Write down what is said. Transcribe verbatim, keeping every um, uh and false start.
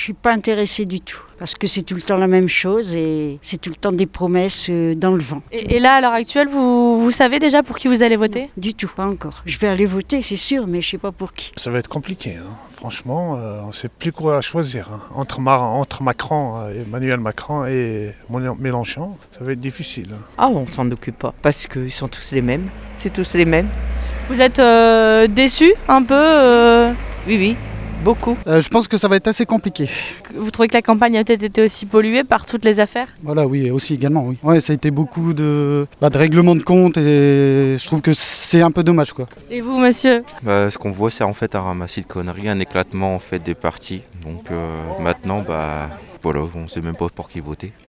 Je suis pas intéressée du tout, parce que c'est tout le temps la même chose et c'est tout le temps des promesses euh, dans le vent. Et, et là, à l'heure actuelle, vous, vous savez déjà pour qui vous allez voter ? Du tout, pas encore. Je vais aller voter, c'est sûr, mais je sais pas pour qui. Ça va être compliqué, hein. Franchement, euh, on ne sait plus quoi choisir. Hein. Entre, Mar- entre Macron, euh, Emmanuel Macron et Mélenchon, ça va être difficile. Hein. Ah, on s'en occupe pas, parce qu'ils sont tous les mêmes. C'est tous les mêmes. Vous êtes euh, déçu un peu euh... Oui, oui, beaucoup. Euh, je pense que ça va être assez compliqué. Vous trouvez que la campagne a peut-être été aussi polluée par toutes les affaires ? Voilà, oui, aussi également, oui. Ouais, ça a été beaucoup de, bah, de règlements de compte et je trouve que c'est un peu dommage, quoi. Et vous, monsieur ? Bah, ce qu'on voit, c'est en fait un ramassis de conneries, un éclatement en fait des partis. Donc euh, maintenant, bah voilà, on ne sait même pas pour qui voter.